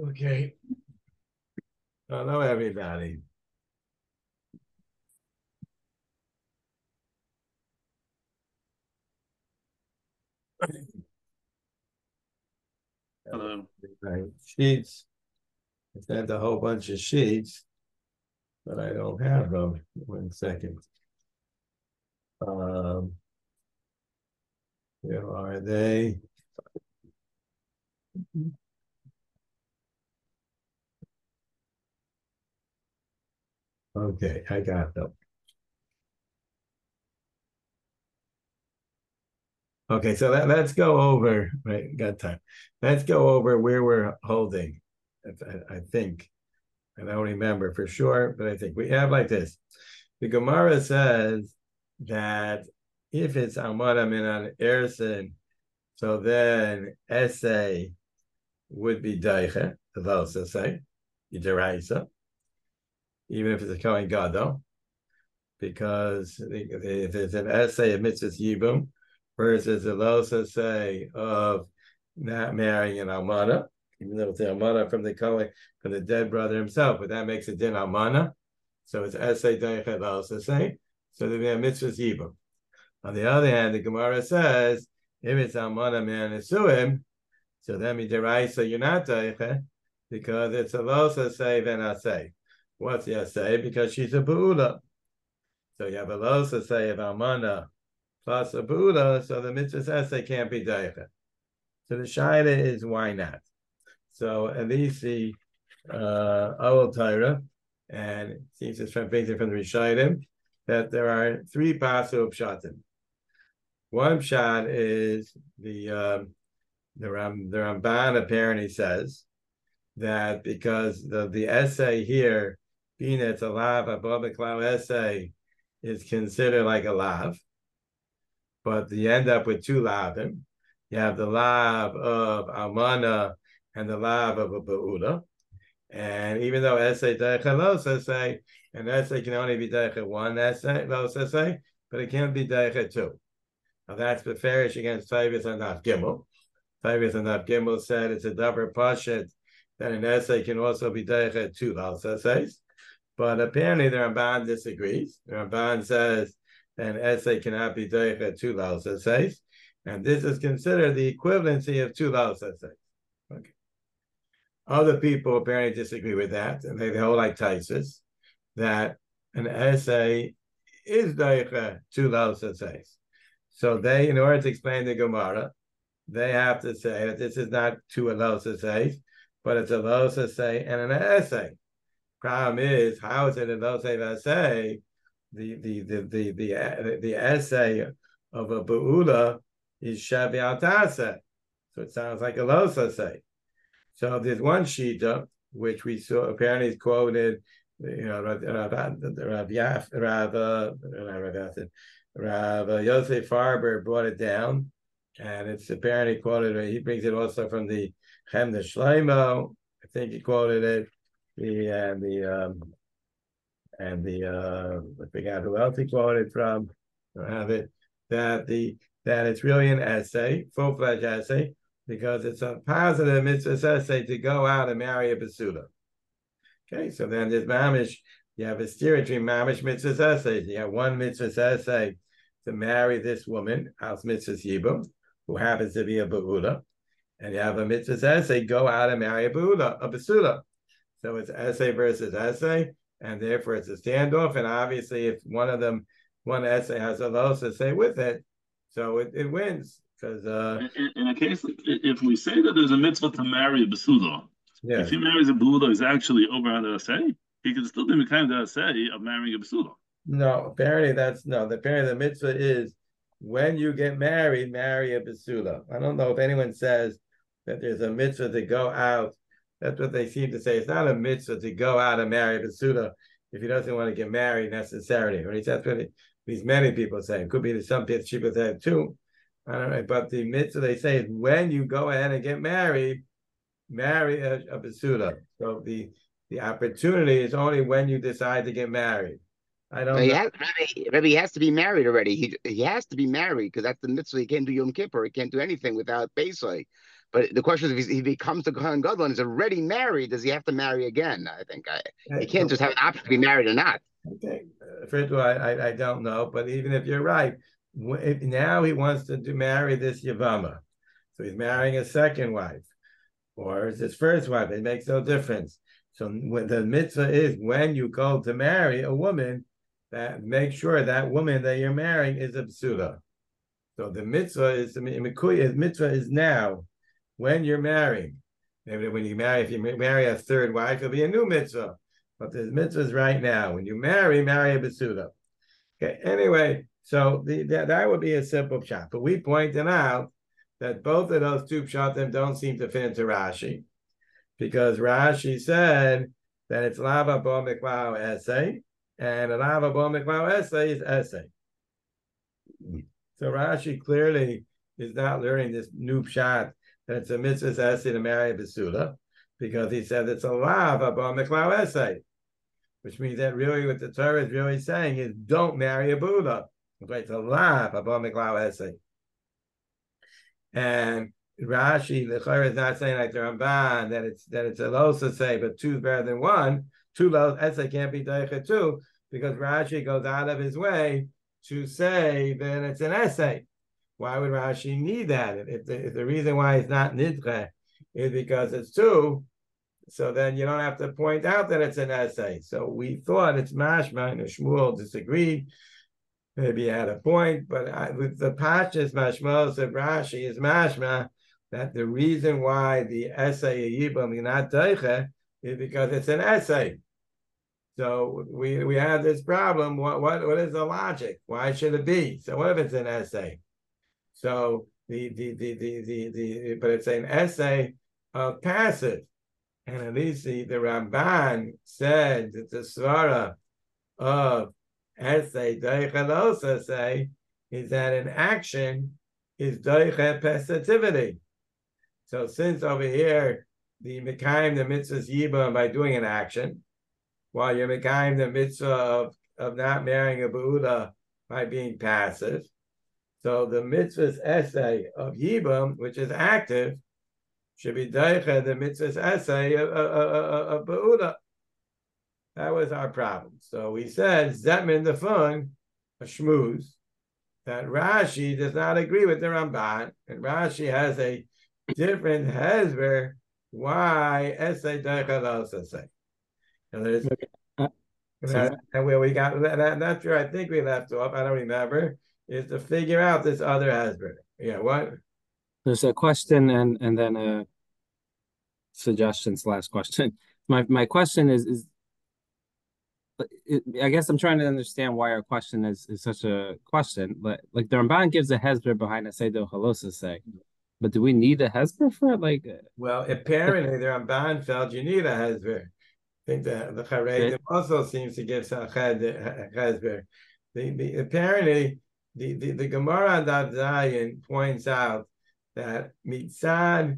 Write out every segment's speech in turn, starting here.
Okay. Hello, everybody. Hello. Right. Sheets. I sent a whole bunch of sheets, but I don't have them. 1 second. Um, where are they? Okay, I got them. Okay, so let's go over, right? Got time. Let's go over where we're holding. I think. I don't remember for sure, but I think we have like this. The Gemara says that if it's Amara Minan Ersin, so then essay would be Daiche, the Vosa say, Yideraisa, even if it's a Kohen Gadol, because if it's an essay of Mitzvah Yibum versus a Vosa say of not marrying an Almana, even though it's an Almana from the Kohen, from the dead brother himself, but that makes it din Almana. So it's essay Daiche Vosa say. So they have Mitzvah Yibum. On the other hand, the Gemara says, if it's Almana man Isuim, so then midiraisa you're not daiche because it's a losa say then I say. What's the say? Because she's a buula. So you have a losa say of almana plus a buula, so the mitzvah essay can't be daiche. So the shaila is why not? So at least the Awal Torah, and it seems it's from the Rishonim, that there are three pasu pshatim. One pshat is the Ramban apparently says that because the essay here, being it's a lav, above the cloud essay, is considered like a lav, but you end up with two lavim. You have the lav of almana and the lav of a ba'ula. And even though essay decha los essay, an essay can only be decha one essay, los essay, but it can't be decha two. Now that's beferish against Tavis and Daf Gimel. Tavis and Daf Gimel said it's a double pashet that an essay can also be deichet two los essays. But apparently the Ramban disagrees. The Ramban says an essay cannot be deichet two los essays. And this is considered the equivalency of two los essays. Okay. Other people apparently disagree with that. And they hold like Taisus that an essay is deichet two los essays. So they, in order to explain the Gemara, they have to say that this is not two los essays, but it's a los essay and an essay. Problem is, how is it a los essay? The essay of a beula is shavi al taseh, so it sounds like a los essay. So there's one shita which we saw apparently is quoted, Rav Yosef Farber brought it down, and it's apparently quoted. He brings it also from the Chemda Shlomo. I think he quoted it. I forgot who else he quoted from. I have it that it's really an essay, full-fledged essay, because it's a positive mitzvah essay to go out and marry a basuda. Okay, so then there's mamish. You have a steer between mamish mitzvah essays. You have one mitzvah essay to marry this woman, house mitzvah yibum, who happens to be a ba'ula, and you have a mitzvah essay, go out and marry a basuda. So it's essay versus essay, and therefore it's a standoff. And obviously, if one essay has a los essay with it, so it wins because In a case, if we say that there's a mitzvah to marry a Basuda, if yes, he marries a Buddha, he's actually over on the say, he can still be kind of say of marrying a Basuda. no, apparently that's no. Apparently the mitzvah is when you get married, marry a basula. I don't know if anyone says that there's a mitzvah to go out. That's what they seem to say. It's not a mitzvah to go out and marry a basula if he doesn't want to get married necessarily. Or that's what these many people say. It could be that some people say it too. I don't know, but the mitzvah they say is when you go ahead and get married, marry a basula. So the opportunity is only when you decide to get married. I don't know. Rebbe, he has to be married already. He has to be married because that's the mitzvah. He can't do Yom Kippur. He can't do anything without Pesach. But the question is, if he becomes the Kohen Gadol and is already married, does he have to marry again? I think he can't just have an option to be married or not. Okay. First of all, I don't know, but even if you're right, now he wants to marry this Yavama. So he's marrying a second wife, or it's his first wife. It makes no difference. So the mitzvah is when you go to marry a woman, that make sure that woman that you're marrying is a psuda. So the mitzvah is now when you're marrying. Maybe when you marry, if you marry a third wife, it'll be a new mitzvah. But the mitzvah is right now. When you marry a basuda. Okay. Anyway, so that would be a simple pshat. But we pointed out that both of those two pshatim don't seem to fit into Rashi, because Rashi said that it's lava bo miklau essay, and a lava bo miklau essay is essay. So Rashi clearly is not learning this new pshat that it's a mitzvah's essay to marry a basuda, because he said it's a lava bo miklau essay, which means that really what the Torah is really saying is don't marry a Buddha. It's a lava bo miklau essay. And Rashi, the Torah is not saying like the Ramban that it's a losa say, but two is better than one. Two los essay can't be daicha two, because Rashi goes out of his way to say that it's an essay. Why would Rashi need that? If the reason why it's not nidre is because it's two, so then you don't have to point out that it's an essay. So we thought it's mashma, and Shmuel disagreed. Maybe he had a point, but with the Pashas Mashmos of Rashi is mashma that the reason why the essay Yibam is not Deiche is because it's an essay. So we have this problem. What is the logic? Why should it be? So what if it's an essay? So but it's an essay of passive, and at least the Ramban said that the svara of essay doicha say is that an action is doicha passivity. So since over here the mekayim the mitzvah's yibam by doing an action, while you're mekayim the mitzvah of not marrying a beuda by being passive, so the mitzvah's essay of yibam, which is active, should be doicha the mitzvah's essay of beuda. That was our problem. So we said, Zetman the fun, a shmooze, that Rashi does not agree with the Ramban, and Rashi has a different hezber why essay deichalosa say. And where we got that's where I think we left off, I don't remember, is to figure out this other hezber. Yeah, what? There's a question and then a suggestion / question. My question is I guess I'm trying to understand why our question is such a question. But like the Ramban gives a hezber behind a Seder Halosa say, but do we need a hezber for it? Like, well, apparently the Ramban felt you need a hezber. I think the Charedim also seems to give some hezber. Apparently the Gemara on Daf Zayin points out that mitzad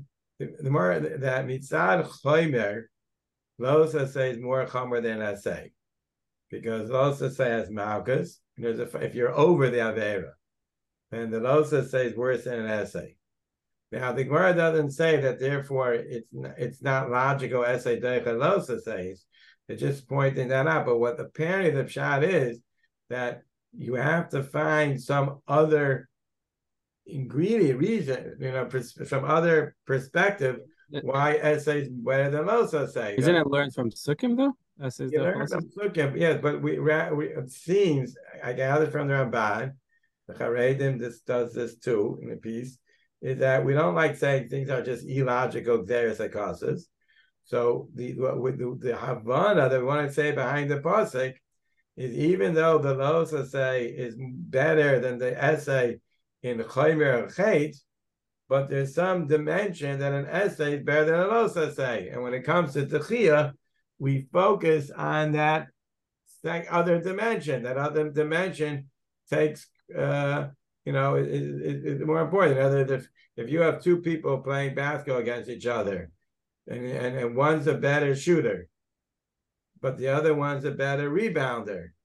chomer losa say is more chomer than asay. Because Losa say has malchus, if you're over the Avera, and the Losa say is worse than an essay. Now the Gemara doesn't say that, therefore it's not logical essay Deicha Losa says. It's just pointing that out. But what apparently the pshat is that you have to find some other ingredient reason, some other perspective why essay is better than Losa say. Isn't it learned from Sukkim though? Yes, but it seems, I gathered from the Ramban, the Charedim does this too in the piece, is that we don't like saying things are just illogical xerosicoses. So the Havana that we want to say behind the pasuk is, even though the Losa say is better than the essay in Chomer Chet, but there's some dimension that an essay is better than a Losa say. And when it comes to Techiyah, we focus on that other dimension. That other dimension takes, is more important. If you have two people playing basketball against each other, and one's a better shooter, but the other one's a better rebounder,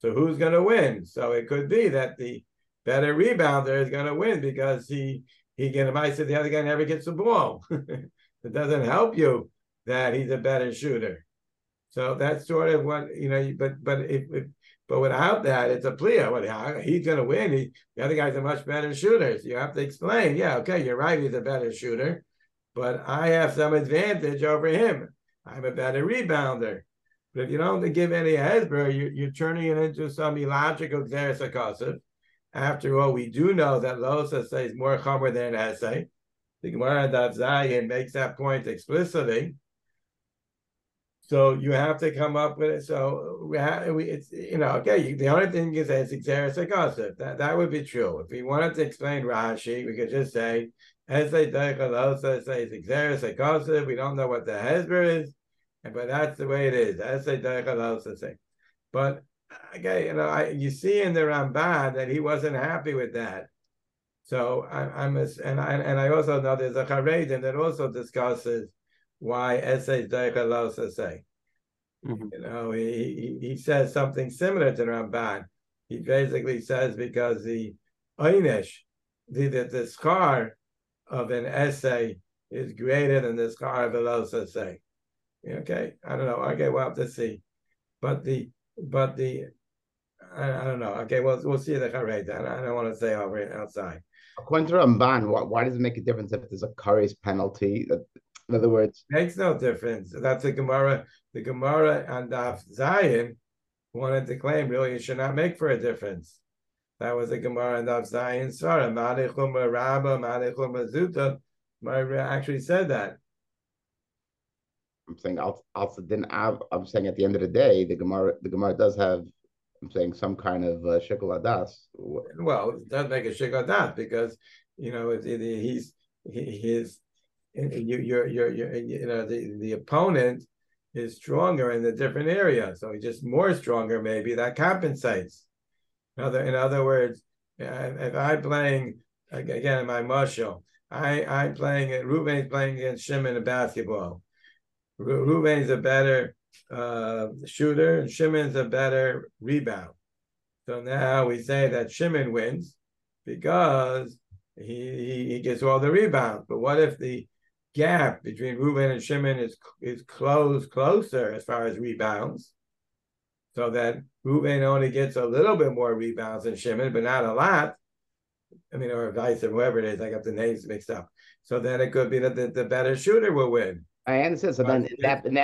So who's going to win? So it could be that the better rebounder is going to win because he can advise that the other guy never gets the ball. It doesn't help you that he's a better shooter. So that's sort of what but without that, it's a plea. Well, he's going to win. The other guy's a much better shooter. So you have to explain. Yeah, okay, you're right. He's a better shooter, but I have some advantage over him. I'm a better rebounder. But if you don't give any hesber, you're turning it into some illogical xeris. After all, we do know that Losa says more chomer than essay. The Gemara Daf Zayin makes that point explicitly. So you have to come up with it. So it's okay. The only thing you can say is xeris. That would be true. If we wanted to explain Rashi, we could just say essay Losa says xeris. We don't know what the hesber is, but that's the way it is. Essay Losa say. But okay, you see in the Ramban that he wasn't happy with that. So I also know there's a Charedim that also discusses why essays Deichalosa say. He says something similar to the Ramban. He basically says because the Einish, the scar of an essay is greater than the scar of a Losa say. Okay, I don't know. Okay, we'll have to see. But I don't know. Okay, we'll see the Charedim. I don't want to say over outside. According to Ramban, why does it make a difference if there's a Kares penalty? In other words, makes no difference. That's the Gemara. The Gemara and Daf Zayin wanted to claim really it should not make for a difference. That was the Gemara and Daf Zayin. Sorry, Malechum Rabba, Malechum Zuta. Gemara actually said that. I'm saying I'm saying at the end of the day, the Gemara does have. I'm saying some kind of shikul adas. Well, it does make a shikul adas because the opponent is stronger in a different area, so he's just more stronger. Maybe that compensates. In other words, if I'm playing again in my mushal, I'm playing. Ruvain's playing against Shimon in basketball. Ruvain's a better shooter, and Shimon's a better rebound. So now we say that Shimon wins because he gets all the rebounds. But what if the gap between Reuben and Shimon is closer as far as rebounds, so that Reuben only gets a little bit more rebounds than Shimon, but not a lot. Or vice versa, whoever it is, I got the names mixed up. So then it could be that the better shooter will win. I understand. So once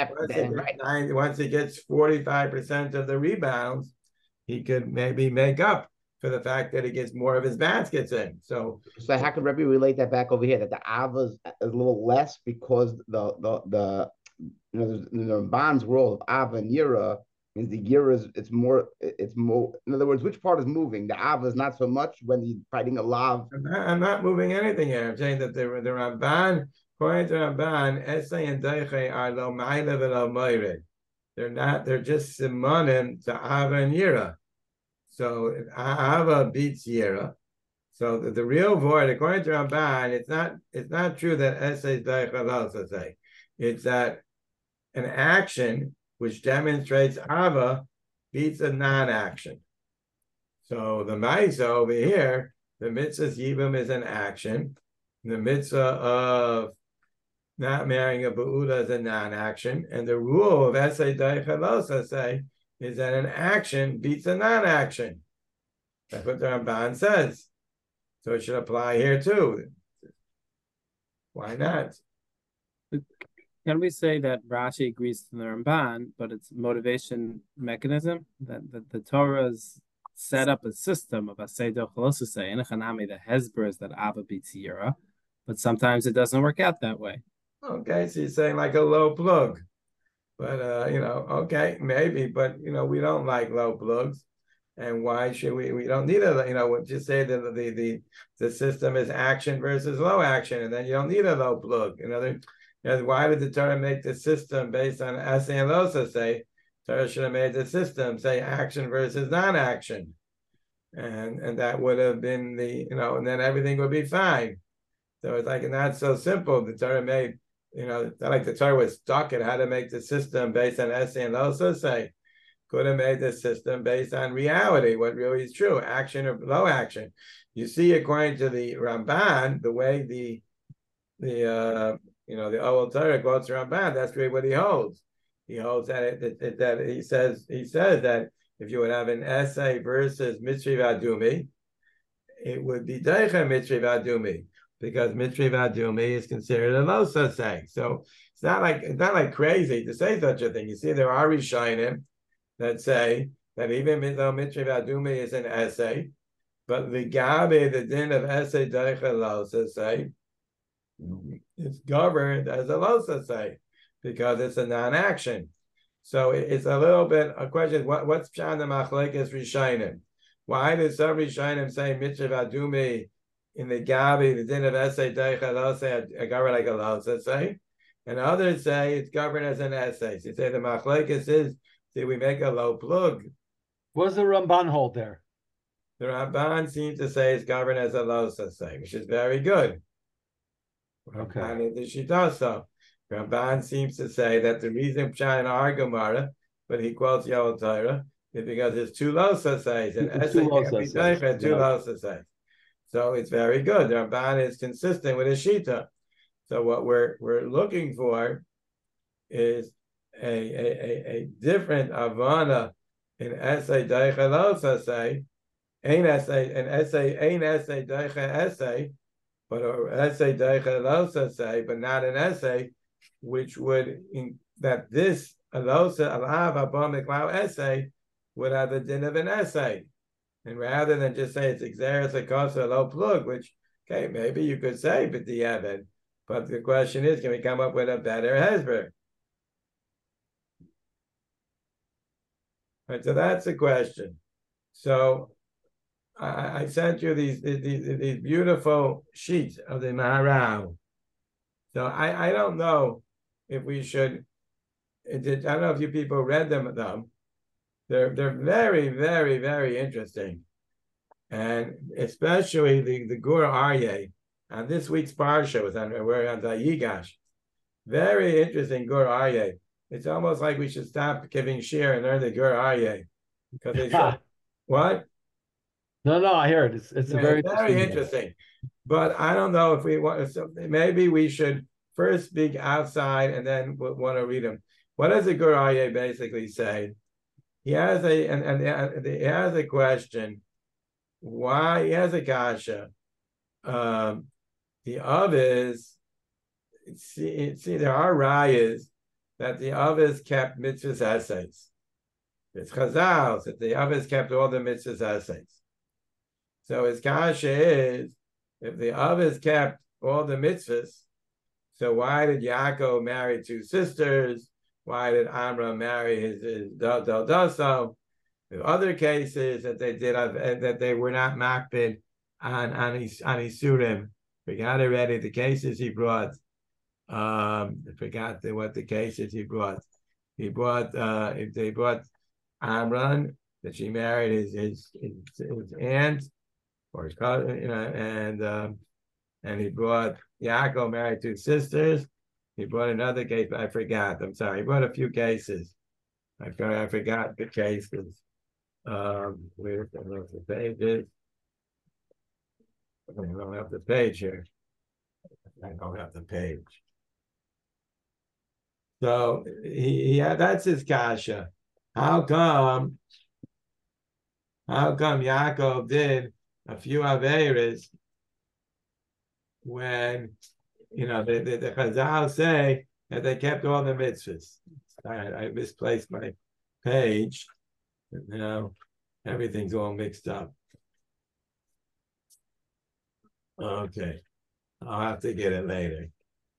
once he gets 45% of the rebounds, he could maybe make up for the fact that he gets more of his baskets in. So how could Rebbe relate that back over here? That the Ava is a little less because the Ramban's role of Ava and Yira means the Yira it's more. In other words, which part is moving? The Ava is not so much when he's fighting a lav. I'm not moving anything here. I'm saying that the Ramban. According to Ramban, Essay and Deiche are lo ma'ila v'lo moired. They're just simonim to Ava and Yira. So Ava beats Yira. So the real void, according to Ramban, it's not true that Essay Deiche also say. It's that an action which demonstrates Ava beats a non-action. So the Maisa over here, the mitzvah Yibam is an action. The mitzvah of not marrying a Ba'uda is a non-action. And the rule of Essay Daichalosa say is that an action beats a non-action. That's what the Ramban says. So it should apply here too. Why not? Can we say that Rashi agrees to the Ramban, but it's motivation mechanism? That the Torah's set up a system of Essay Daichalosa say, in a Chanami, the Hezber is that Ava beats Yira, but sometimes it doesn't work out that way. Okay, so you're saying like a low plug. But, okay, maybe, but, we don't like low plugs. And why should we? We don't need we'll just say that the system is action versus low action, and then you don't need a low plug. Why did the Torah make the system based on Essay and Losa say? Torah should have made the system say action versus non-action. And that would have been and then everything would be fine. So it's like not so simple. The Torah made, it's not like the Torah was stuck at how to make the system based on Essay and Losa say. could have made the system based on reality, what really is true, action or low action. You see, according to the Ramban, the way the Old Torah quotes Ramban, that's really what he holds. He holds that that he says that if you would have an essay versus Mitzri Vadumi, it would be Deicha Mitzri Vadumi, because Mitzri Vadumi is considered a losa say. So it's not like crazy to say such a thing. You see, there are Rishonim that say that even though Mitzri Vadumi is an essay, but the Gabe, the din of essay Deicha losa say, it's governed as a losa say because it's a non-action. So it's a little bit a question. What's Pshan the Machlekes Rishonim? Why did some Rishonim say Mitzvah Adumi in the Gabi, the din of essay Deicha losa, governed like a losa say, and others say it's governed as an essay. So you say the Machlekes is, see, we make a low plug. What does the Ramban hold there? The Ramban seems to say it's governed as a losa say, which is very good. Okay. And she does so. Ramban seems to say that the reason Pshan our Gemara, but he quotes Yoel Torah, is because it's two losa says, and essay can't be Deicha, two losa says. So it's very good. The Ramban is consistent with his shita. So what we're looking for is a different avana in essay Deicha losa say, an essay Deicha essay, but an essay Deicha losa say, but not an essay which would that this alosa alav abom miklau essay would have the din of an essay, and rather than just say it's exeris akosa low plug, which okay maybe you could say but the evid, but the question is, can we come up with a better hesber? Right, so that's the question. So I sent you these beautiful sheets of the Maharal. So I don't know if we should. I don't know if you people read them. They're very, very, very interesting, and especially the Gur Aryeh on this week's parsha was we're on Vayigash. Very interesting Gur Aryeh. It's almost like we should stop giving shir and learn the Gur Aryeh because they said what? No, I hear it. It's a very interesting. But I don't know if we want. So maybe we should first speak outside and then we'll want to read them. What does the Gur Aryeh basically say? He has he has a question. Why he has a kasha? The others see there are rayas that the others kept mitzvahs essays. It's chazal that the others kept all the mitzvahs essays. So his kasha is, if the others kept all the mitzvahs, so why did Yaakov marry two sisters? Why did Amram marry his Doso? In other cases that they did that they were not makbid on Isurim. Forgot already the cases he brought. I forgot what the cases he brought. He brought if they brought Amram, that she married his aunt or his cousin, and he brought Yaakov married two sisters. He brought another case, but I forgot. I'm sorry. He brought a few cases. I forgot the cases. Where's the pages? I don't have the page here. I don't have the page. So that's his kasha. How come Yaakov did a few Averis when the Chazal say that they kept all the mitzvahs? I misplaced my page. Now everything's all mixed up. Okay, I'll have to get it later.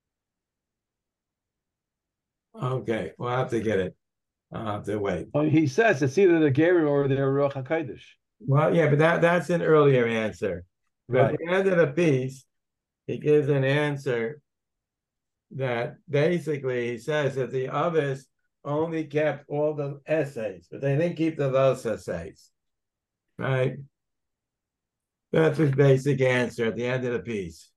Okay, we'll have to get it. I'll have to wait. Oh, he says it's either the Gerim or the Ruach HaKodesh. Well, yeah, but that's an earlier answer. Right. At the end of the piece, he gives an answer that basically he says that the others only kept all the essays, but they didn't keep the los essays. Right? That's his basic answer at the end of the piece.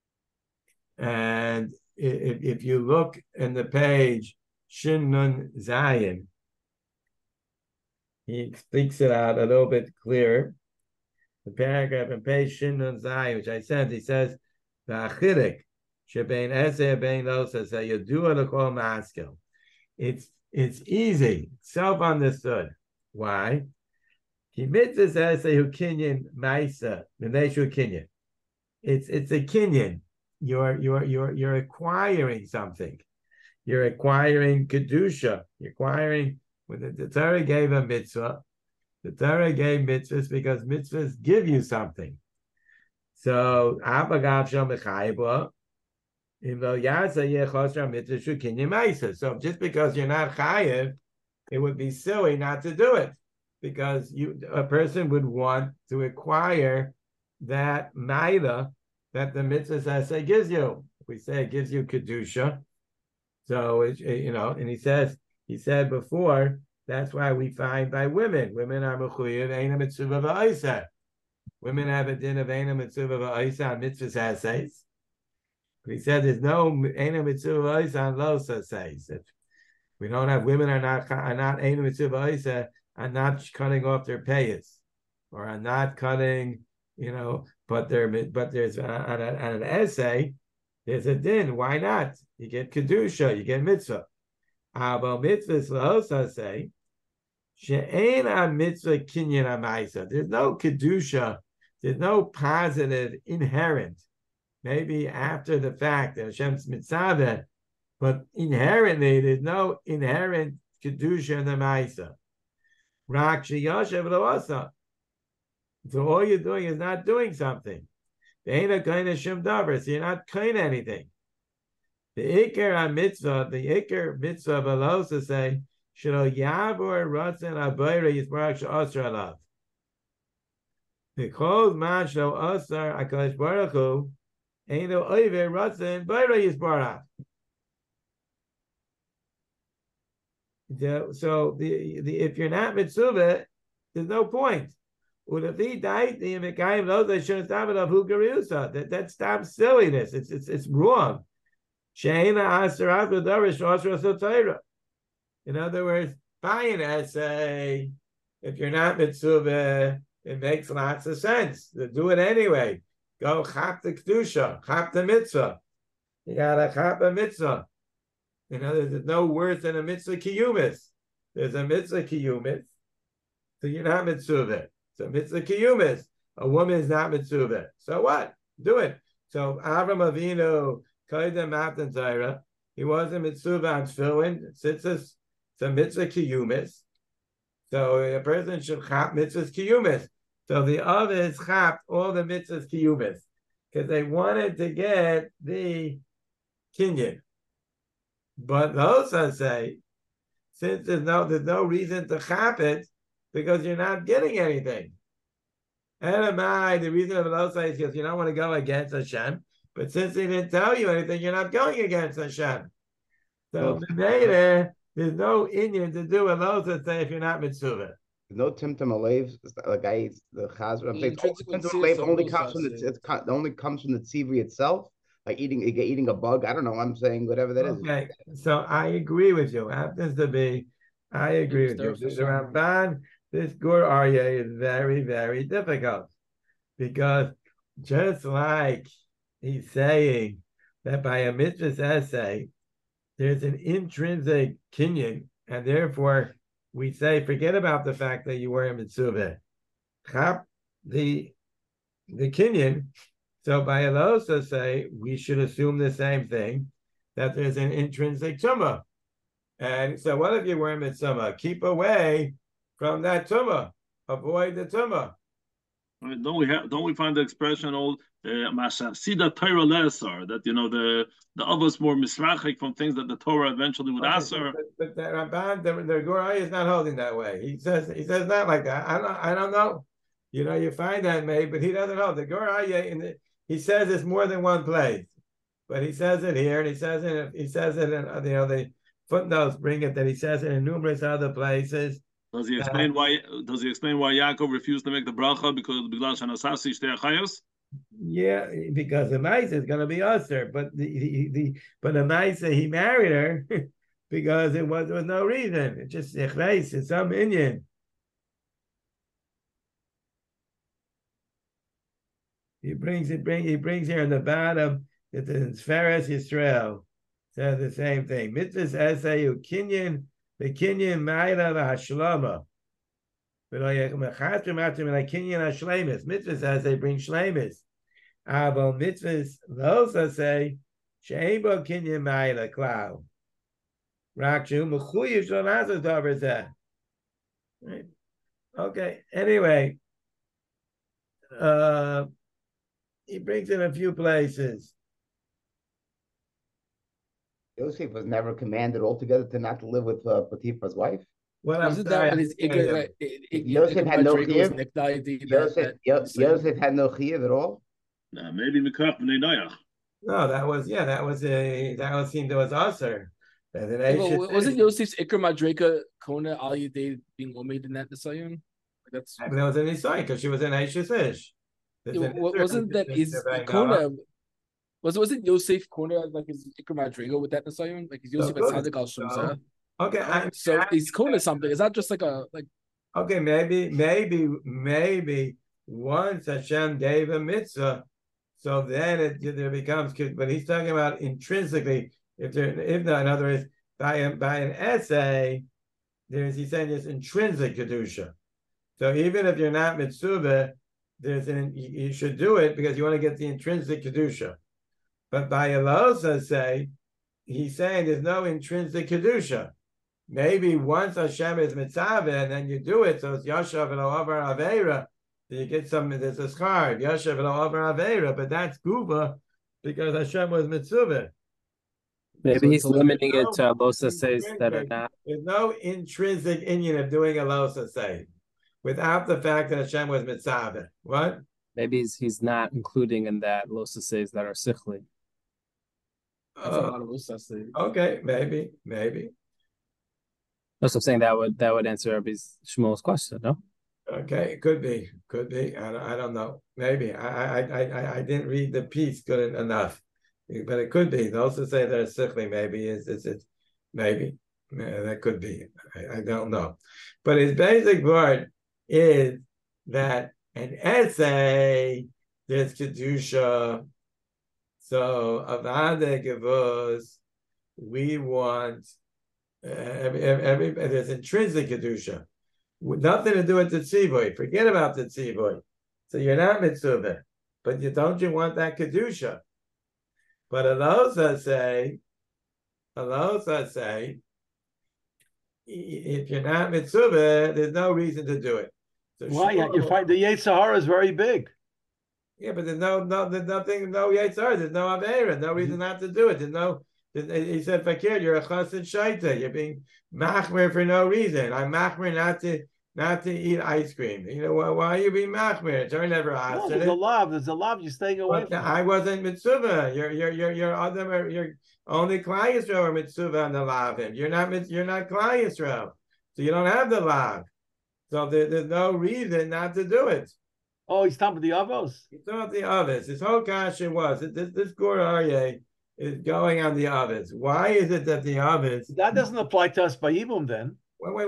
And if you look in the page Shin Nun Zayin, he speaks it out a little bit clearer. The paragraph in page Shin Nun Zai, which I sent, he says, the achidik shebein eseh bein losa say you do it call maskil. It's easy, self-understood. Why? He mitzvahs eseh hu kinyan ma'isa v'neshu kinyan. It's a kinyan. You're acquiring something. You're acquiring kedusha. You're acquiring when the Torah gave a mitzvah. The Torah gave mitzvahs because mitzvahs give you something. So, so just because you're not chayiv, it would be silly not to do it, because a person would want to acquire that maila that the mitzvah say gives you. If we say it gives you kedusha, so and he said before. That's why we find by women are mechuyev eina mitzvah va'isa. Women have a din of eina mitzvah va'isa on mitzvahs essays. But he said there's no eina mitzvah va'isa on los essays. If we don't have women are not eina mitzvah va'isa, are not cutting off their payas, or are not cutting, but there's on an essay there's a din. Why not? You get kedusha, you get mitzvah. About mitzvahs la'osa say, she'ein mitzvah kinyan ha'maisa. There's no kedusha. There's no positive inherent. Maybe after the fact that Hashem's mitzvah, but inherently there's no inherent kedusha in the maisa. Rak sheyoshev lo'asa. So all you're doing is not doing something. Ve'eina kaina shem davar. So you're not kaina anything. The ikar mitzvah, belosa say, shelo yavor ratzon abayra yisbarach she'asr alav. Because man shelo asar HaKadosh Baruch Hu eino oiver ratzon bayra yisbarach. So if you're not mitzvah, there's no point. That stops silliness. It's wrong. In other words, buy an essay. If you're not mitzvah, it makes lots of sense to do it anyway. Go chap the kedusha, chap the mitzvah. You gotta chap a mitzvah. There's no worse than a mitzvah kiyumis. There's a mitzvah kiyumis, so you're not mitzvah. So mitzvah kiyumis, a woman is not mitzvah. So what? Do it. So Avram Avinu. He wasn't mitzvah on tefillin. It's a mitzvah kiyumis. So a person should chap mitzvahs kiyumis. So the others chapped all the mitzvahs kiyumis because they wanted to get the kinyan. But those say, since there's no reason to chap it because you're not getting anything. And the reason of those is because you don't want to go against Hashem. But since he didn't tell you anything, you're not going against Hashem. So there's no Indian to do a losa say if you're not mitzvah. No timtum alev, the chazar. I'm saying timtum alev only comes from the tzivri itself, like eating a bug. I don't know. I'm saying whatever that is. Okay, so I agree with you. Happens to be, I agree with you. The Ramban, this Gur Aryeh is very, very difficult because just like he's saying that by a mitzvah's essay, there's an intrinsic kinyan, and therefore we say, forget about the fact that you were a mitzvah. Chap the kinyan. So by also say, we should assume the same thing, that there's an intrinsic tumah. And so what if you were a mitzvah? Keep away from that tumah. Avoid the tumah. Don't we find the expression old Sida Torah lesser, that the others more misrachik from things that the Torah eventually would answer. But the Ramban, the Gorai is not holding that way. He says not like that. I don't know. You find that maybe, but he doesn't hold the Gorai. He says it's more than one place, but he says it here, and he says it in the footnotes bring it that he says it in numerous other places. Does he explain why? Does he explain why Yaakov refused to make the bracha because Shanasasi Shtei Achayos? Yeah, because the Maisa is going to be usher, but the Maisa he married her because there was no reason. It's just it's some Indian. He brings here in the bottom that the Sferes Yisrael says the same thing. Mitzvahs esayu kinyan the kinyan ma'ila v'hashlama. Mitzvahs as they bring shlemis. Abo mitzvahs losa say she'ebo kinyan ma'ila klau. Rakshu mechuyev shalazah davar zeh. Right. Okay. Anyway, he brings in a few places. Yosef was never commanded altogether to not live with Potiphar's wife. Well, Wasn't that when his Yosef had no chiyuv? Yosef had no chiyuv at all. No, maybe Mikach b'nei Noach. No, that was Aser. Wasn't Yosef's Iker Madreka Kona Al Yedei being omid in that Nisayon? That's that was in Nisayon because she was in Aisha's Ish. Wasn't that his Kona? Wasn't Yosef Kona like his Iker Madrega with that Nisayon? Like his Yosef Tzadik Al Shumzeh? Okay, so he's Kona something. Is that just like a like? Okay, maybe once Hashem gave a mitzvah, so then there becomes. But he's talking about intrinsically. If not, in other words, by an essay, he's saying there's intrinsic kedusha. So even if you're not mitzvah, you should do it because you want to get the intrinsic kedusha. But by Elosa say, he's saying there's no intrinsic kedusha. Maybe once Hashem is mitzvah and then you do it, so it's Yashav and Over Aveira, you get there's a schar, Yashav and Over Aveira, but that's Guva because Hashem was mitzvah. Maybe he's limiting it to Losa says that are not. There's no intrinsic Indian of doing a Losa say without the fact that Hashem was mitzvah. What? Maybe he's not including in that Losa says that are sichli. Okay, maybe. That's what I'm saying. That would answer Rabbi Shmuel's question, no? Okay, could be. I don't know. Maybe I didn't read the piece good enough, but it could be. They also say they're sickly. Maybe it's maybe that could be. I don't know, but his basic word is that an essay there's kedusha. So avada gevus, we want. There's intrinsic kedusha, nothing to do with the tzivoy. Forget about the tzivoy. So you're not mitzvah, but you want that kedusha? But Alosa say, if you're not mitzvah, there's no reason to do it. So why? You find the Yetzer Hara is very big. Yeah, but there's nothing, no Yetzer Hara, there's no Aveira, no reason not to do it. There's no. He said, "Fakir, you're a chassid shaita. You're being machmer for no reason. I'm machmer not to eat ice cream. You know why are you being machmer? It's never asked. No, there's a love. You're staying away. From I wasn't mitzvah. You're only Klal Yisrael are mitzvah on the lavim. You're not Klal Yisrael, so you don't have the lav. So there's no reason not to do it." Oh, he's talking about the avos. He's talking about the avos. His whole kasha was this Gur Aryeh is going on the Avids. Why is it that the Avids... That doesn't apply to us by Ibum then. Wait.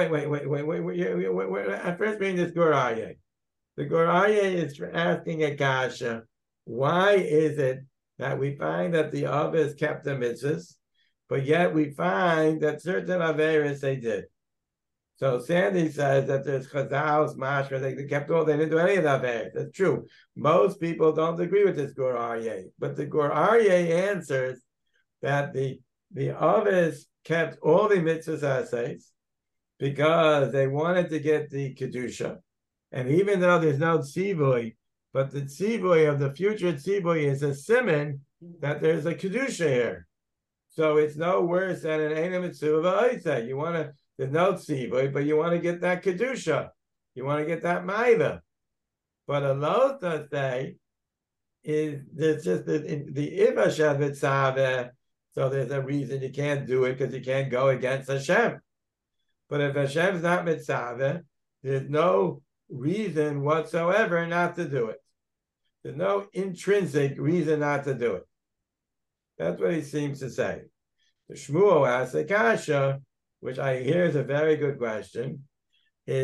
At first reading this Gur Aryeh. The Gur Aryeh is asking a kasha, why is it that we find that the Avids kept the mitzvahs, but yet we find that certain Averis they did? So Sandy says that there's Chazal's mashra, they didn't do any of that. That's true. Most people don't agree with this Gur Aryeh, but the Gur Aryeh answers that the Avis kept all the mitzvahs essays because they wanted to get the kedusha, and even though there's no tzivoy, but the tzivoy of the future tzivoy is a siman that there's a kedusha here, so it's no worse than an eina mitzvah. You want to. There's no tzivoy, but you want to get that kedusha. You want to get that ma'ila. But a lota say is there's just the if Hashem mitzvah, so there's a reason you can't do it because you can't go against Hashem. But if Hashem's not mitzvah, there's no reason whatsoever not to do it. There's no intrinsic reason not to do it. That's what he seems to say. The Shmuel asks a kasha, which I hear is a very good question, is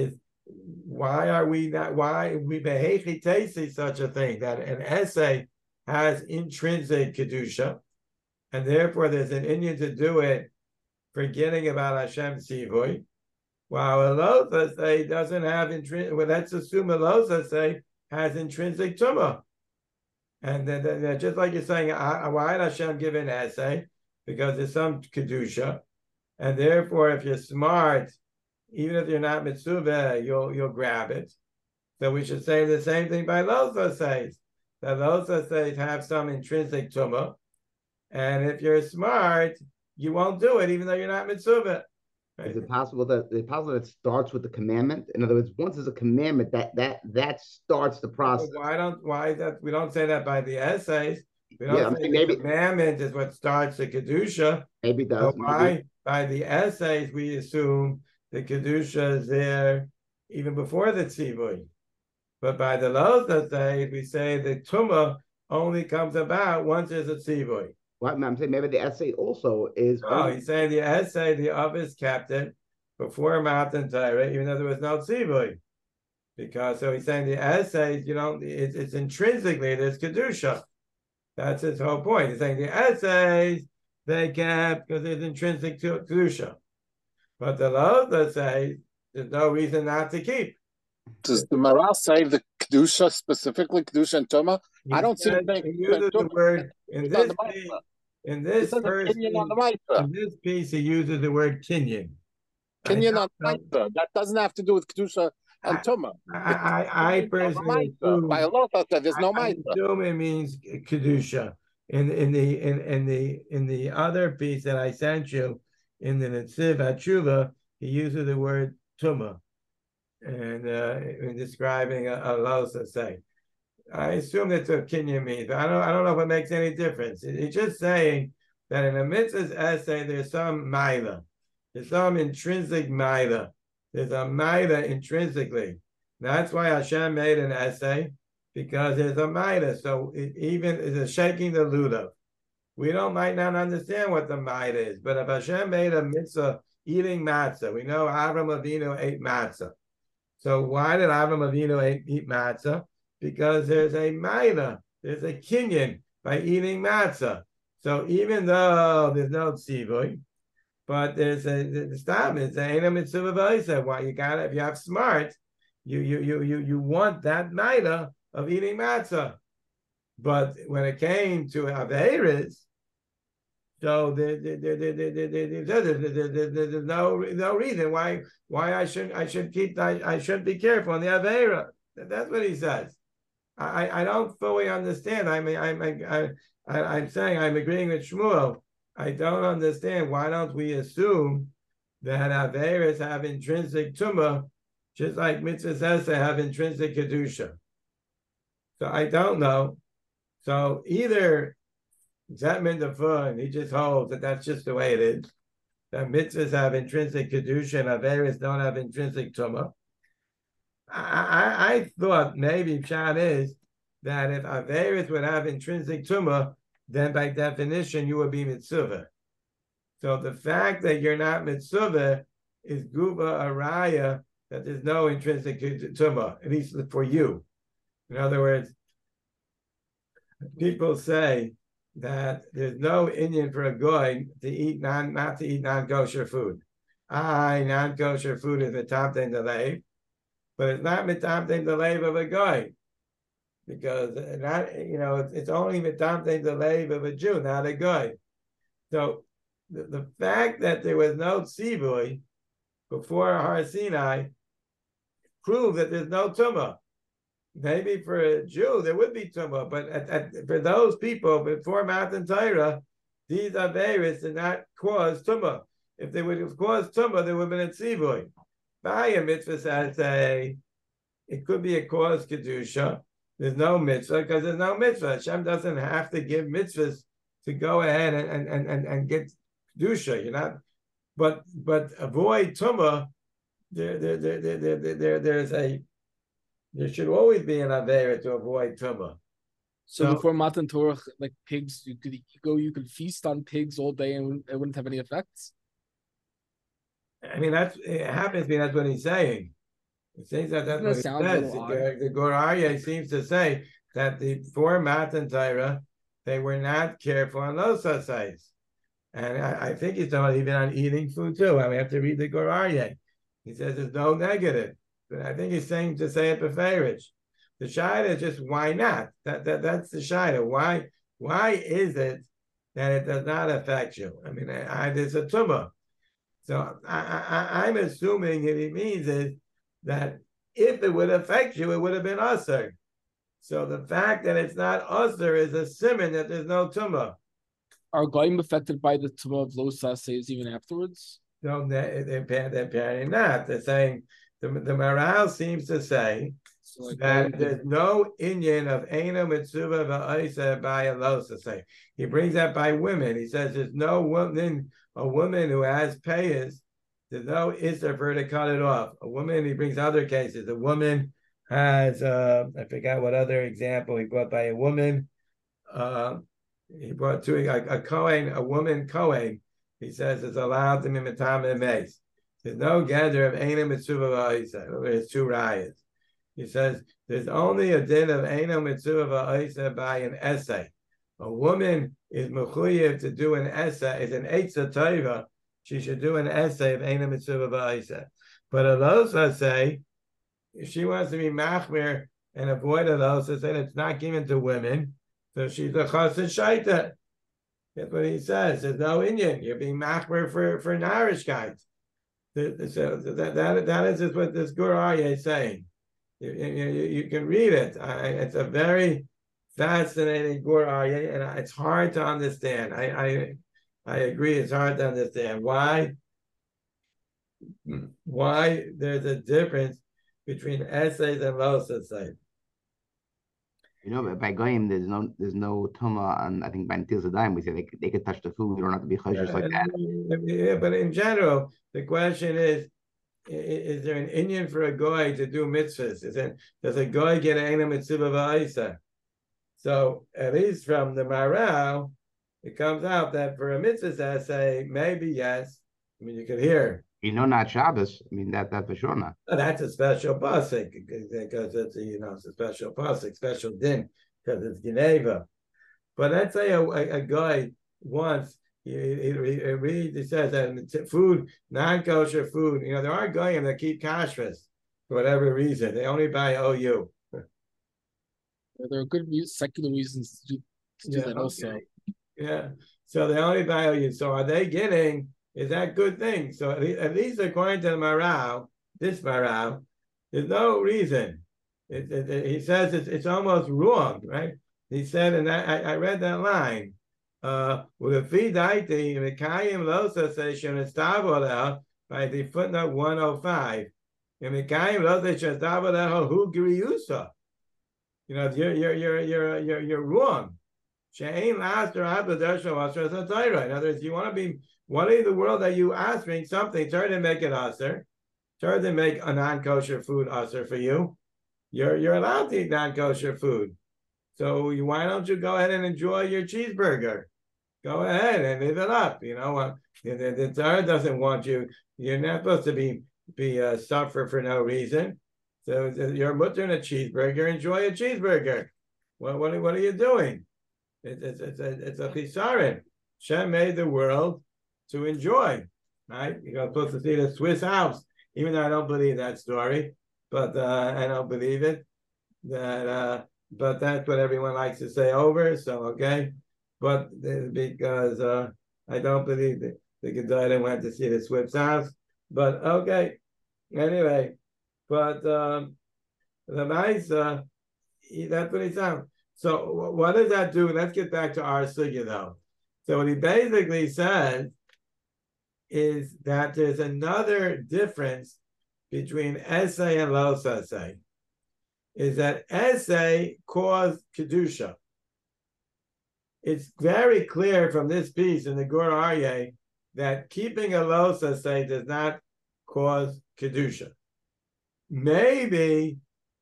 why are we not? Why we behechitesi such a thing that an essay has intrinsic kedusha, and therefore there's an Indian to do it, forgetting about Hashem Tzivui. While a loza say doesn't have intrinsic. Well, let's assume a loza say has intrinsic tumah, and then just like you're saying, why did Hashem give an essay? Because there's some kedusha, and therefore, if you're smart, even if you're not mitzvah, you'll grab it. So we should say the same thing by loza says. That loza says have some intrinsic tumah, and if you're smart, you won't do it, even though you're not mitzvah. Right? Is it possible that it starts with the commandment? In other words, once there's a commandment, that starts the process. We don't say that by the essays. We don't say maybe the commandment is what starts the kedusha. Maybe it does. So why by the essays we assume the kedusha is there even before the tzivui, but by the loza say we say the tumah only comes about once there's a tzivui. Well, I'm saying maybe the essay also is. Oh, he's saying the essay, the Avis kept it before Matan Torah, even though there was no tzivui. Because so he's saying the essays, it's intrinsically there's kedusha. That's his whole point. He's saying the essays they kept because there's intrinsic kedusha, but the loza says there's no reason not to keep. Does the Maral say the kedusha specifically kedusha and tuma? I don't see he uses the word in this piece. In this first piece, in this piece, he uses the word kinyan. Kinyan on Maita. That doesn't have to do with kedusha and tuma. I personally assume, by a lot of that there's no Maita. I assume it means kedusha. In the other piece that I sent you, in the Netziv HaTshuva, he uses the word tuma, and in describing a losa say. I assume that's what kinyan means, but I don't know if it makes any difference. It's just saying that in a mitzvah's essay, there's some maila. There's some intrinsic maila. There's a maila intrinsically. That's why Hashem made an essay, because there's a maila. So it even is a shaking the lulav. We might not understand what the maila is, but if Hashem made a mitzvah eating matzah, we know Avram Avinu ate matzah. So why did Avram Avinu eat matzah? Because there's a maila, there's a kinyan by eating matzah. So even though there's no tzivui, but there's a stop. It's a mitzvah v'isa. Why you got it? If you have smart, you want that maila of eating matzah. But when it came to averis, so there's no reason why I shouldn't be careful on the avera. That's what he says. I don't fully understand. I'm saying I'm agreeing with Shmuel. I don't understand. Why don't we assume that averis have intrinsic tumah, just like mitzvahs essay have intrinsic kedusha? So I don't know. So either Zetman the Fun, he just holds that that's just the way it is. That mitzvahs have intrinsic kedusha and averis don't have intrinsic tumah. I thought maybe pshat is that if averis would have intrinsic tumah, then by definition you would be mitzvah. So the fact that you're not mitzvah is guba araya that there's no intrinsic tumah, at least for you. In other words, people say that there's no Indian for a goy to eat not to eat non-kosher food. Non-kosher food is a top thing to lay. But it's not mitamtim the lave of a guy, because it's only mitamtim the lave of a Jew, not a guy. So the fact that there was no tzivui before Har Sinai proves that there's no tumah. Maybe for a Jew there would be tumah, but for those people before Matan Torah, these averis did not cause tumah. If they would have caused tumah, there would have been a tzivui. By a mitzvah say it could be a cause kedusha. There's no mitzvah because there's no mitzvah. Hashem doesn't have to give mitzvahs to go ahead and get kedusha. You're not, but avoid tumah. There should always be an avera to avoid tumah. So before Matan Torah, like pigs, you could feast on pigs all day and it wouldn't have any effects. I mean, it happens to me. That's what he's saying. It seems that that's Doesn't what that it sound a says. little odd? The Gur Aryeh seems to say that the four Matan Torah, they were not careful on those sides. And I think he's talking about even on eating food too. I mean, have to read the Gur Aryeh. He says there's no negative. But I think he's saying to say it beferish. The shayla is just why not? That's the shayla. Why is it that it does not affect you? I mean, there's a tumah. So I'm assuming what he means is that if it would affect you, it would have been usher. So the fact that it's not usher is a simon that there's no tumah. Are goyim affected by the tumah of Lo Saseh even afterwards? No, they're apparently not. They're saying the Maral seems to say that there's no inyan of Eina Mitzuva Va'isa by a Lo Saseh. He brings that by women. He says there's no woman, a woman who has payers, there's no issur for her to cut it off. A woman, he brings other cases. A woman has, I forgot what other example he brought by a woman. He brought to a Kohen, a woman Kohen. He says it's allowed to be mitam and mace. There's no gather of Eina Mitzuva Va'isa. There's two rayas. He says there's only a din of Eina Mitzuva Va'isa by an essay. A woman is mechuyev to do an essay, is an eitzah tova. She should do an essay of Eina Mitzuva Va'isa. But a losa say, if she wants to be machmir and avoid a losa, then it's not given to women. So she's a chassid shaita. That's what he says. There's no inyan. You're being machmir for narishkeit. So that is what this Gur Aryeh is saying. You can read it. It's a very fascinating Gur Aryeh, and it's hard to understand. I agree. It's hard to understand why there's a difference between essays and los essays. You know, but by goyim, there's no tumah, and I think by Netilas Yadayim we say they could touch the food. You don't have to be choshesh like that. Yeah, but in general, the question is there an inyan for a goy to do mitzvahs? Does a goy get an eina mitzvah va'isa? So at least from the Maral, it comes out that for a mitzvah essay, maybe yes. I mean, you could hear. You know, not Shabbos. I mean, that for sure not. That's a special pasuk because it's it's a special pasuk, special din because it's Geneva. But let's say a guy wants he reads. He says that food, non-kosher food. There are goyim that keep kashrus for whatever reason. They only buy OU. There are good secular reasons to do that also. Yeah. So they only buy OU. So are they getting? Is that good thing? So at least according to the Maral, this Maral, there's no reason. He says it's almost wrong, right? He said, and I read that line. With a feed daiti, Mikayim Losa session and Stavola by the footnote 105. And Mikayim Losa session Stavola who Griusa. You're wrong. In other words, you want to be what in the world are you asking something? Try to make it aser. Try to make a non-kosher food aser for you. You're allowed to eat non-kosher food. So why don't you go ahead and enjoy your cheeseburger? Go ahead and live it up. The Torah doesn't want you. You're not supposed to be suffer for no reason. So you're mutter a cheeseburger. Enjoy a cheeseburger. What are you doing? It's a chisaron. Shem made the world to enjoy, right? You're supposed to see the Swiss house, even though I don't believe that story, but I don't believe it. But that's what everyone likes to say over. So okay, but because I don't believe that the Gedolim went to see the Swiss house, but okay. Anyway, but the nice that's what he sounds. So what does that do? Let's get back to our sugya though. So what he basically says is that there's another difference between essay and los essay. Is that essay caused kedusha? It's very clear from this piece in the Gur Aryeh that keeping a los essay does not cause kedusha. Maybe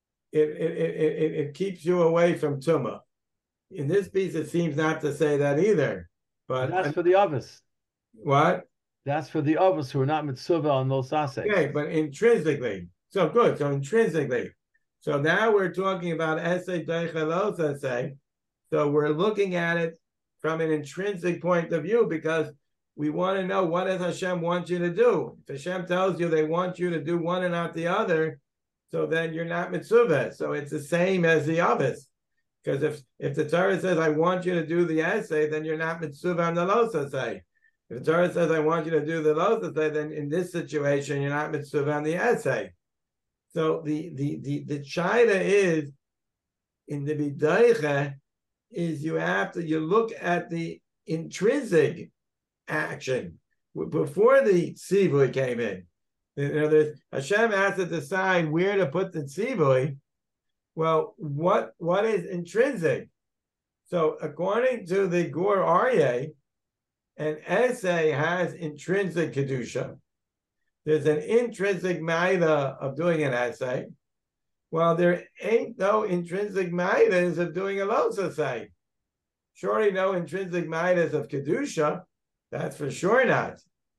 it keeps you away from tumah. In this piece, it seems not to say that either. But that's for the others. What? That's for the others who are not mitzvah on those asay. Okay, but intrinsically, So good. So intrinsically. So now we're talking about essay deichelos essay. So we're looking at it from an intrinsic point of view because we want to know what does Hashem want you to do. If Hashem tells you they want you to do one and not the other, so then you're not mitzvah. So it's the same as the others. Because if the Torah says, I want you to do the essay, then you're not mitzvah on the los essay. If the Torah says, I want you to do the los essay, then in this situation, you're not mitzvah on the essay. So the chida is, in the bidaycha, is you look at the intrinsic action. Before the tzivui came in, Hashem has to decide where to put the tzivui. Well, what is intrinsic? So according to the Gur Aryeh, an essay has intrinsic kedusha. There's an intrinsic maida of doing an essay. Well, there ain't no intrinsic maidas of doing a los essay. Surely no intrinsic maidas of kedusha. That's for sure not.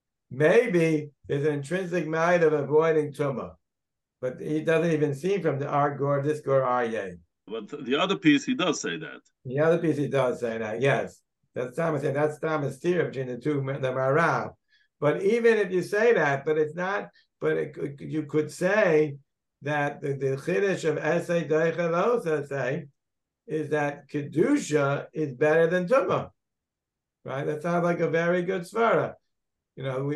Maybe there's an intrinsic maida of avoiding tumah. But he doesn't even see from this Gur Aryeh. But the other piece, he does say that. The other piece, he does say that, yes. That's Thomas saying that's Thomas' theory between the two, the Marav. But even if you say that, but it's not, you could say that the Chiddush of Essay Deichelos Essay is that Kedusha is better than Tumah. Right? That sounds like a very good svara. You know,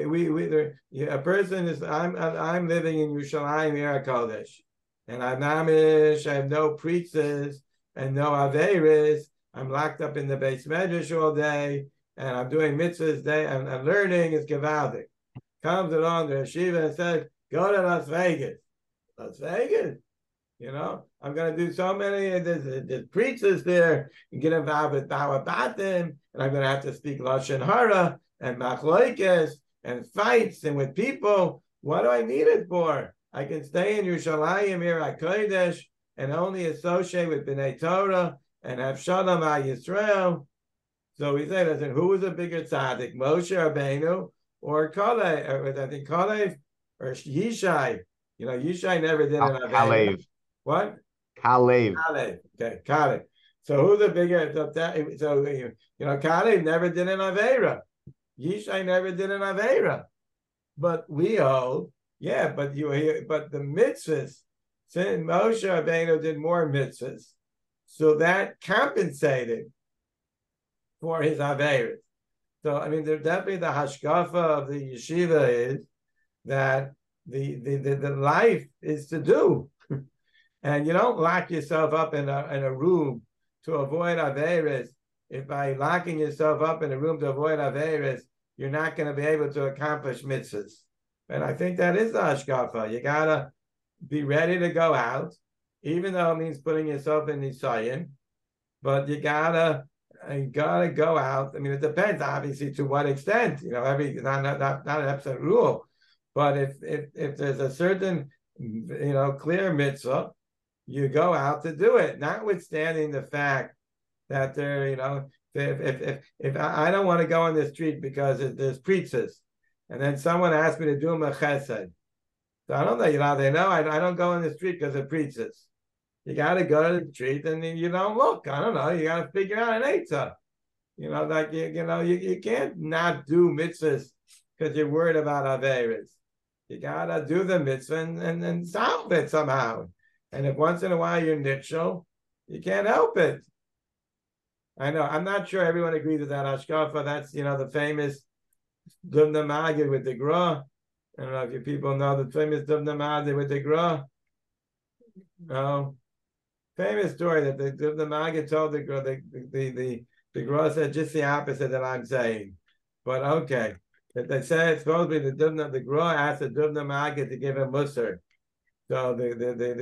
a person is. I'm living in Yerushalayim, Yer Kodesh, and I'm Amish. I have no preachers and no averis. I'm locked up in the Beis Medrash all day, and I'm doing mitzvahs day. I'm learning. It's gewaldic. Comes along the yeshiva and says, "Go to Las Vegas." Las Vegas. You know, I'm going to do so many. There's preachers there. You get involved with Bawabatim, and I'm going to have to speak Lashon Hara and Machloikes and fights and with people. What do I need it for? I can stay in Yerushalayim, Yer HaKodesh, and only associate with Bnei Torah and have Shalom Yisrael. So we say, listen, who was a bigger tzaddik, Moshe Rabbeinu or Kalev? Or I think Kalev or Yishai. You know, Yishai never did an Kalev. What? Kalev. Kalev. Okay, Kalev. So who's the bigger? So you know, Kalev never did an Aveira. Yishai never did an Aveira. But we hold, yeah, but the mitzvahs, since Moshe Rabbeinu did more mitzvahs, so that compensated for his Aveiras. So I mean, there's definitely the hashkafa of the yeshiva is that the life is to do. And you don't lock yourself up in a room to avoid Aveiras. If by locking yourself up in a room to avoid Aveiras, you're not going to be able to accomplish mitzvahs. And I think that is the hashkafa. You got to be ready to go out, even though it means putting yourself in Nisayim. But you gotta go out. I mean, it depends, obviously, to what extent. You know, not an absolute rule. But if there's a certain, you know, clear mitzvah, you go out to do it, notwithstanding the fact that there, you know, if I don't want to go on the street because there's preachers, and then someone asked me to do a chesed, so I don't know, you know, they know I don't go on the street because of preachers. You got to go to the street and you don't look. I don't know. You got to figure out an eitzah. You know, like you can't not do mitzvahs because you're worried about averis. You got to do the mitzvah and solve it somehow. And if once in a while you're nitshel, you can't help it. I know. I'm not sure everyone agrees with that hashkafa. That's, you know, the famous Dubna Magid with the Gra. I don't know if you people know the famous Dubna Magid with the Gra. No. Famous story that the Magid told the Gra said just the opposite that I'm saying. But okay. That they said it's supposed to be the Gra asked the Dubna Magid to give him Musar. So the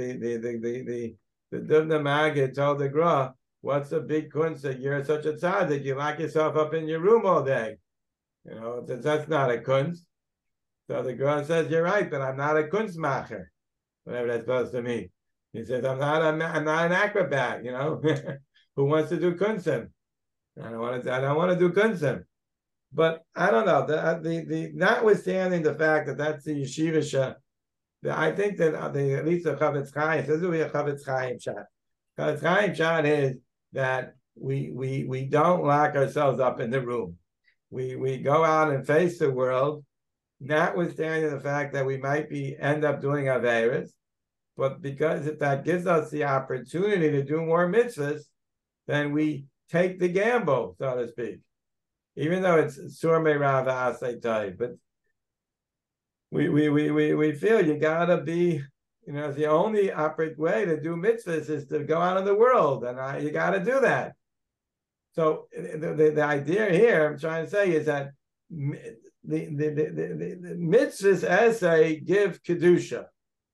Dubna Magid told the Gra, what's the big kunst that you're such a tzaddik? You lock yourself up in your room all day. You know, that's not a kunst. So the Gra says, you're right, but I'm not a kunstmacher. Whatever that's supposed to mean. He says, I'm not an acrobat, you know. Who wants to do kunsim? I don't want to do kunsim. But I don't know. The notwithstanding the fact that that's the yeshiva I think that at least the Chavetz Chaim, this will be a Chavetz Chaim shot. Chavetz Chaim shot is that we don't lock ourselves up in the room. We go out and face the world, notwithstanding the fact that we might end up doing Averis, but because if that gives us the opportunity to do more mitzvahs, then we take the gamble, so to speak. Even though it's Sur Meirav Asay Tay, but we feel you gotta be, the only way to do mitzvahs is to go out in the world, and you gotta do that. So the idea here I'm trying to say is that the mitzvahs essay give kedusha.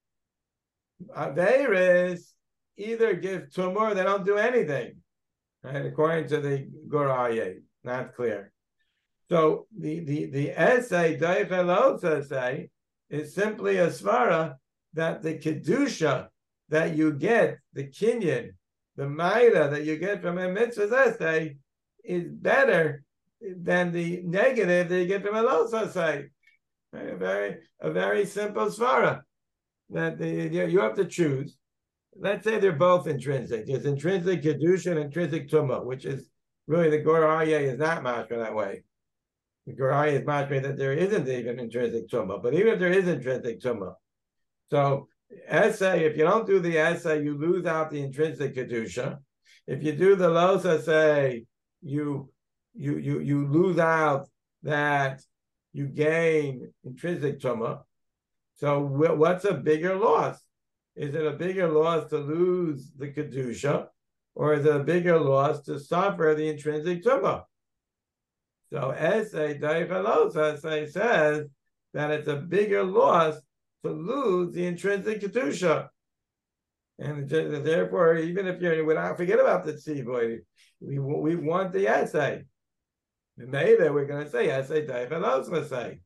Averis either give tumor, they don't do anything, right? According to the Gur Aryeh, not clear. So the essay Daichelos essay is simply a svara that the kedusha that you get, the kinyan, the maida that you get from a mitzvah's essay is better than the negative that you get from a los essay. Right? A very simple svara that you have to choose. Let's say they're both intrinsic. There's intrinsic kedusha and intrinsic tumah, which is really the Gur Aryeh is not mashma that way. The Gur Aryeh is mashma that there isn't even intrinsic tumah, but even if there is intrinsic tumah, so essay, if you don't do the essay, you lose out the intrinsic kedusha. If you do the los essay, you lose out that you gain intrinsic tumah. So what's a bigger loss? Is it a bigger loss to lose the kedusha, or is it a bigger loss to suffer the intrinsic tumah? So essay Daichelos essay says that it's a bigger loss to lose the intrinsic kedusha, and therefore, even if forget about the tzivoy, we want the essay. Maybe we're going to say essay Daichelos essay.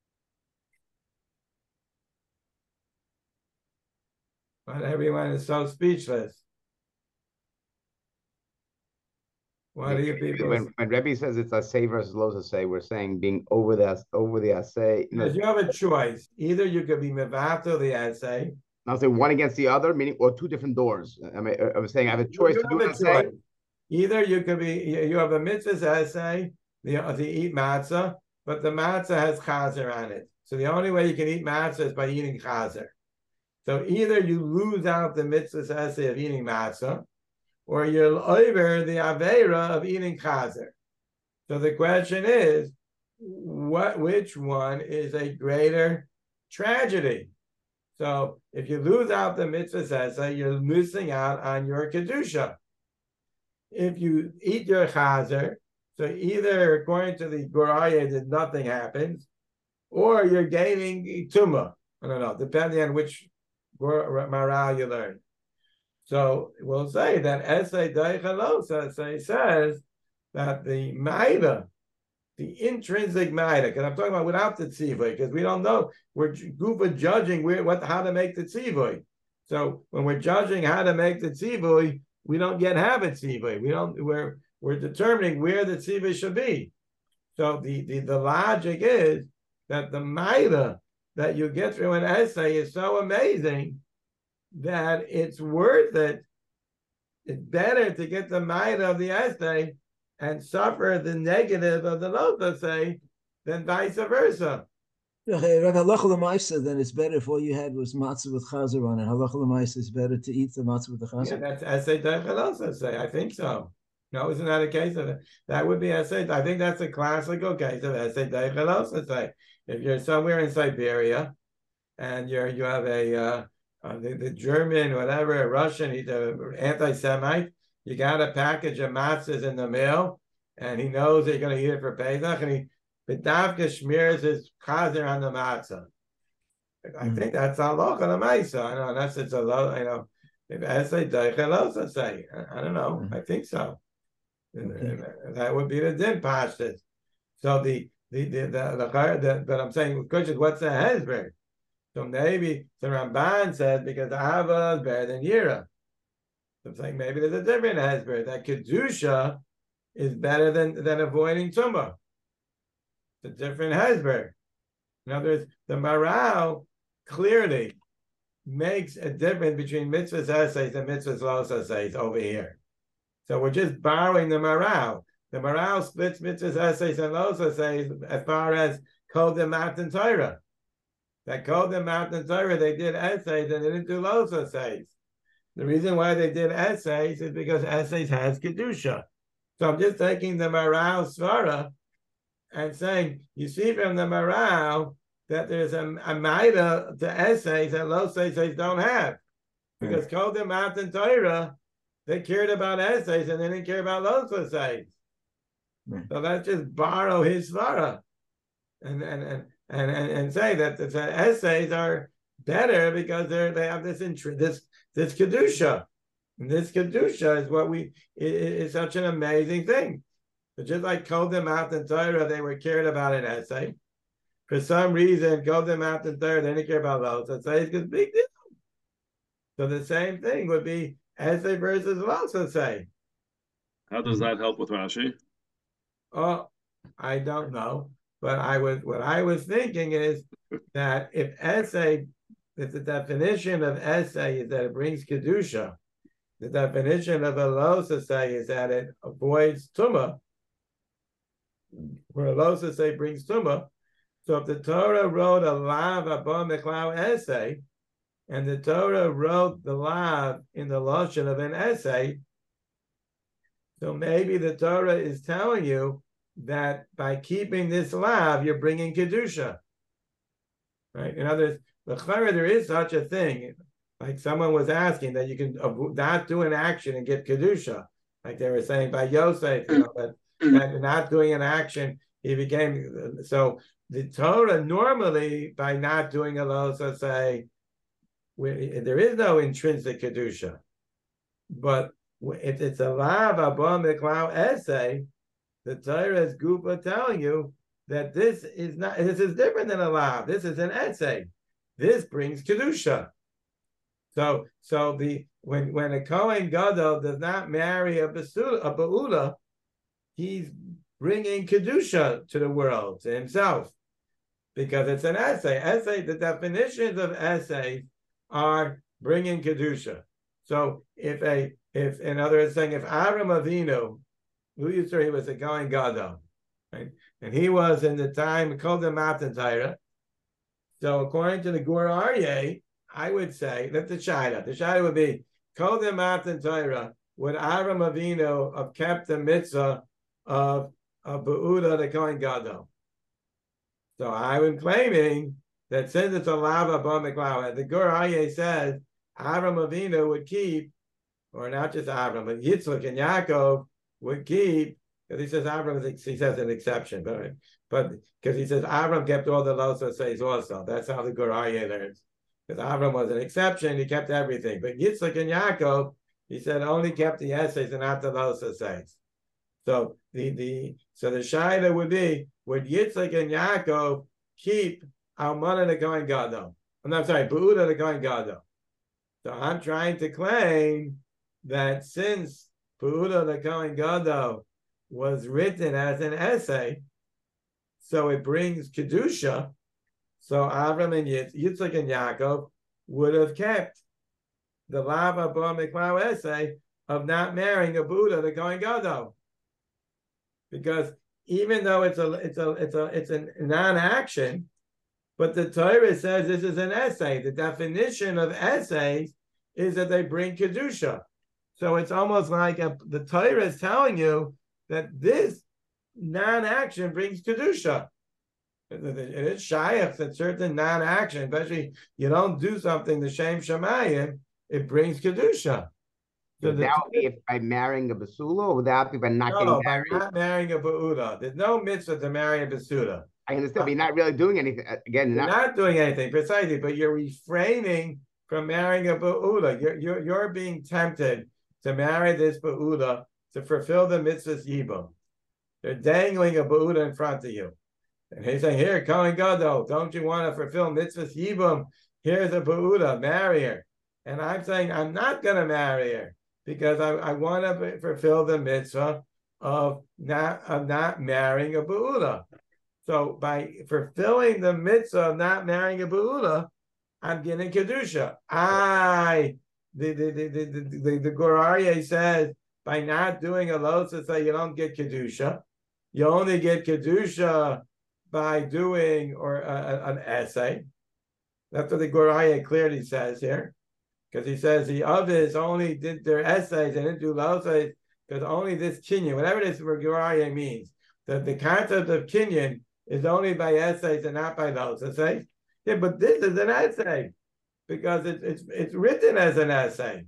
But everyone is so speechless. What do you people? When Rebbe says it's assay versus los assay, we're saying being over the assay. Because you have a choice. Either you could be mevato the assay. I'll say one against the other, meaning or two different doors. I'm saying I have a choice to do an assay. Either you could be you have a mitzvah assay, the eat matzah, but the matzah has chazer on it. So the only way you can eat matzah is by eating chazer. So either you lose out the mitzvah essay of eating matzah, or you're over the aveira of eating chazer. So the question is, which one is a greater tragedy? So if you lose out the mitzvah essay, you're missing out on your kedusha. If you eat your chazer, so either according to the Gur Aryeh that nothing happens, or you're gaining tumah. I don't know, depending on which Maral you learn. So we'll say that essay Daichelos essay says that the maida, the intrinsic maida, because I'm talking about without the tzivoy, because we don't know, we're goofa judging how to make the tzivoy. So when we're judging how to make the tzivoy, we don't yet have a tzivoy. We're determining where the tzivoy should be. So the logic is that the maida that you get through an essay is so amazing that it's worth it. It's better to get the maida of the essay and suffer the negative of the los essay than vice versa. Halacha l'maisa, then it's better if all you had was matzah with chazer on it. Halacha l'maisa is better to eat the matzah with the chazer. Yeah, that's essay Daichelos essay. I think so. No, isn't that a case of it? That would be essay. I think that's a classical case of essay Daichelos essay. If you're somewhere in Siberia and you have the German, whatever, Russian, he's an anti-Semite, you got a package of matzahs in the mail, and he knows that you're going to eat it for Pesach, and he B'davka smears his chazer on the matzah. I think that's halacha l'maisa. I know unless it's if essay Daichelos essay. I don't know. I think so. Okay. That would be the din pashtus. So but I'm saying, what's the hezbollah? So maybe the Ramban says because Ava is better than Yira. So I'm saying maybe there's a different hezbollah, that kedusha is better than avoiding tumah. It's a different hezbollah. In other words, the Maral clearly makes a difference between mitzvahs essays and mitzvahs los essays over here. So we're just borrowing the Maral. The Maral splits mitzvahs essays and los essays as far as Kodim Matan Torah. That Kodim Matan Torah, they did essays and they didn't do los essays. The reason why they did essays is because essays has Kedusha. So I'm just taking the Maral Svara and saying, you see from the Maral that there's a maida to essays that los essays don't have. Because Kodim Matan Torah, they cared about essays and they didn't care about los essays. So let's just borrow his svara and say that the essays are better because they have this kedusha. And this kedusha is what is such an amazing thing. But just like Kodim Matan Torah, they were cared about an essay. For some reason, Kodim Matan Torah, they didn't care about los essays because big deal. So the same thing would be essay versus los essay. How does that help with Rashi? Oh, I don't know. But what I was thinking is that if the definition of essay is that it brings kedusha, the definition of a los essay is that it avoids tumah, where a los essay brings tumah. So if the Torah wrote a lav abba meklau essay, and the Torah wrote the lav in the lashon of an essay, so maybe the Torah is telling you that by keeping this lav, you're bringing kedusha, right? In other words, there is such a thing. Like someone was asking that you can not do an action and get kedusha, like they were saying by Yosef, that not doing an action, he became. So the Torah normally, by not doing a los say, there is no intrinsic kedusha, but if it's a lav abba miklau essay, the Torah is Gufa telling you that this is different than a lav. This is an essay. This brings kedusha. So when a Kohen Gadol does not marry a Ba'ula, he's bringing kedusha to the world, to himself, because it's an essay. The definitions of essays are bringing kedusha. So if in other words, saying if Avram Avinu, who used to he was a Kohen Gadol, right? And he was in the time called the Matan Torah. So according to the Gur Aryeh, I would say that the Shaila would be called the Matan Torah. Would Avram Avinu have kept the mitzvah of Ba'uda the Kohen Gadol? So I'm claiming that since it's a lava b'miklau, the Gur Aryeh says Avram Avinu would keep, or not just Avram, but Yitzchak and Yaakov would keep, because he says Avram, he says an exception, but because he says Avram kept all the los essays also. That's how the Gur Aryeh learns. Because Avram was an exception, he kept everything. But Yitzchak and Yaakov, he said only kept the essays and not the los essays. So the shaila would be, would Yitzchak and Yaakov keep Almana the Kohen Gadol? I'm sorry, Ba'uda the Kohen Gadol. So I'm trying to claim that since Ba'uda the Kohen Gadol was written as an essay, so it brings kedusha. So Avram and Yitzchak and Yaakov would have kept the lav abba miklau essay of not marrying a Buddha the Kohen Gadol, because even though it's a non-action, but the Torah says this is an essay. The definition of essays is that they bring kedusha. So it's almost like the Torah is telling you that this non-action brings kedusha. It is shayach that certain non-action, especially you don't do something the shem shamayim, it brings kedusha. So would that be by marrying a basula, or would that be by not getting married? By not marrying a ba'uda. There's no mitzvah to marry a basula. I understand, but you're not really doing anything. Again, you're not doing anything precisely, but you're refraining from marrying a ba'uda. You're being tempted to marry this ba'uda to fulfill the mitzvah's yibum. They're dangling a ba'uda in front of you. And he's saying, here, Kohen Gadol, don't you want to fulfill mitzvah's yibum? Here's a ba'uda, marry her. And I'm saying, I'm not going to marry her because I want to fulfill the mitzvah of not marrying a ba'uda. So by fulfilling the mitzvah of not marrying a ba'uda, I'm getting kedusha. The Gur Aryeh says by not doing a losa, you don't get kedusha. You only get kedusha by doing or an essay. That's what the Gur Aryeh clearly says here, because he says the others only did their essays and didn't do losas because only this kinyan, whatever this Gur Aryeh means, that the concept of kinyan is only by essays and not by losas. Yeah, but this is an essay because it's written as an essay.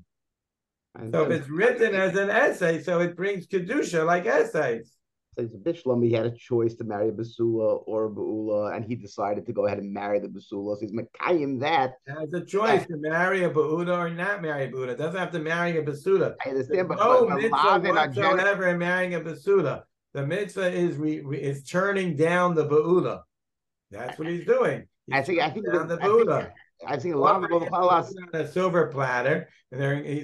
So if it's written as an essay, so it brings kedusha like essays. So it's a bishlam. He had a choice to marry a basula or a baula, and he decided to go ahead and marry the basula. So he's makayim that. He has a choice to marry a baula or not marry a baula. Doesn't have to marry a basula. I understand, but no mitzvah whatsoever in marrying a basula. The mitzvah is turning down the baula. That's what he's doing. I think down the baula. I think a lot of people on a silver platter, and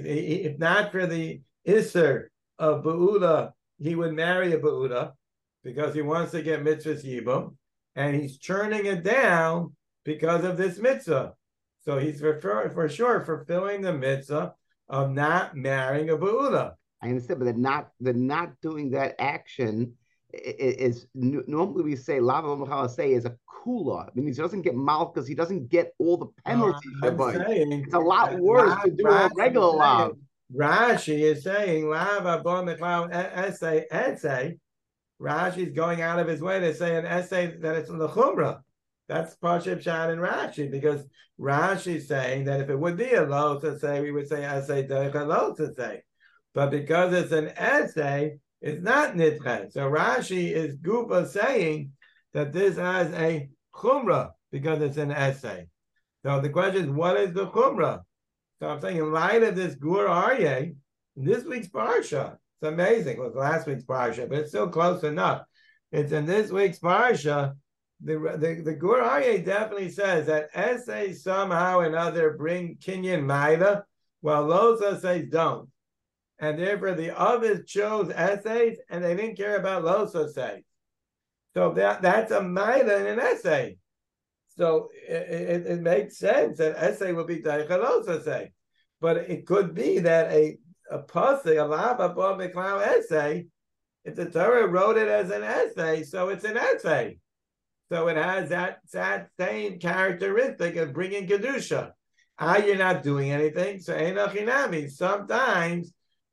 if not for the isser of baula, he would marry a baula because he wants to get mitzvahs yibum, and he's churning it down because of this mitzvah. So he's for sure fulfilling the mitzvah of not marrying a baula. I understand, but they're not doing that action. Is normally we say lava say is a kula. I mean, he doesn't get malchus. He doesn't get all the penalties. It's a lot worse to do a regular lav. Rashi is saying lava bon essay. Rashi is going out of his way to say an essay that it's in the chumrah. That's Pashib Shad and Rashi, because Rashi is saying that if it would be a lo to say, we would say essay derech a lo to say, but because it's an essay, it's not nitche. So Rashi is Gupa saying that this has a chumrah because it's an essay. So the question is, what is the chumrah? So I'm saying in light of this Gur Aryeh, this week's parsha, it's amazing. It was last week's parsha, but it's still close enough. It's in this week's parsha. The Gur Aryeh definitely says that essays somehow or another bring kinyan maida, while those essays don't. And therefore the others chose essays and they didn't care about los essays. So that's a maida in an essay. So it makes sense that essay will be daichalos essay. But it could be that a pasuk, a lava bo miklau essay, if the Torah wrote it as an essay, so it's an essay. So it has that same characteristic of bringing kedusha. You're not doing anything, so einachinami. Sometimes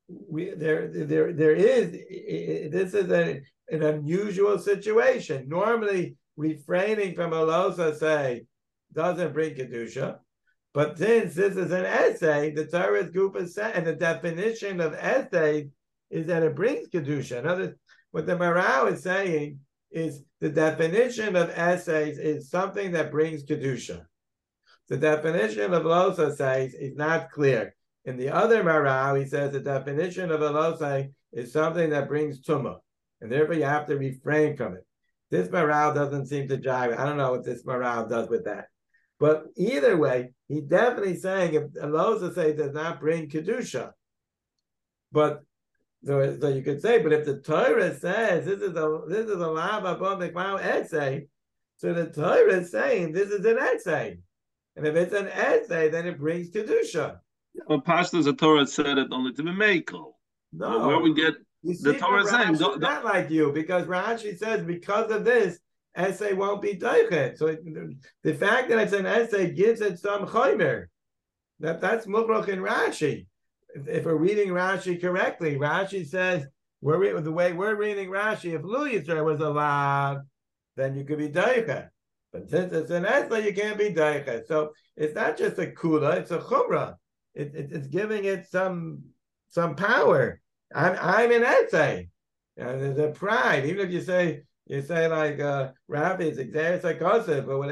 there is this is an unusual situation. Normally, refraining from a losa say doesn't bring kedusha, but since this is an essay, the Torah's group is set, and the definition of essay is that it brings kedusha. What the Maral is saying is the definition of essays is something that brings kedusha. The definition of losa says is not clear. In the other Maral, he says the definition of a losa is something that brings tumah, and therefore you have to refrain from it. This Maral doesn't seem to jive. I don't know what this Maral does with that. But either way, he's definitely saying if a losa say does not bring kedusha. But so you could say, but if the Torah says this is a lava bon miklau essay, so the Torah is saying this is an essay. And if it's an essay, then it brings kedusha. But pastors, the Torah said it only to be mekel. No, where we get the Torah saying not like you, because Rashi says because of this essay won't be doichet. So the fact that it's an essay gives it some chaymer. That's mukroch in Rashi. If we're reading Rashi correctly, Rashi says the way we're reading Rashi. If Lu Yisrael was alive, then you could be doichet. But since it's an essay, you can't be doichet. So it's not just a kula; it's a chumrah. It's giving it some power. I'm an essay. There's a pride. Even if you say like Rabbi, it's exeris hakosef, but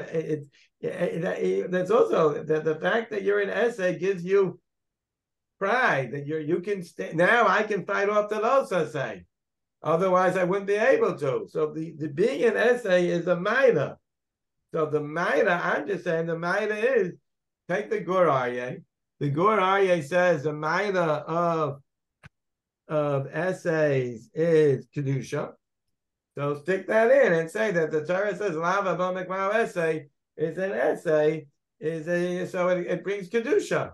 when that's also the fact that you're an essay gives you pride that you can now I can fight off the losa say. Otherwise, I wouldn't be able to. So the being an essay is a maida. So the maida, I'm just saying the maida is take the Gur Aryeh. The Gur Aryeh says the maida of essays is kedusha. So stick that in and say that the Torah says lava bo miklau essay is an essay, it brings kedusha.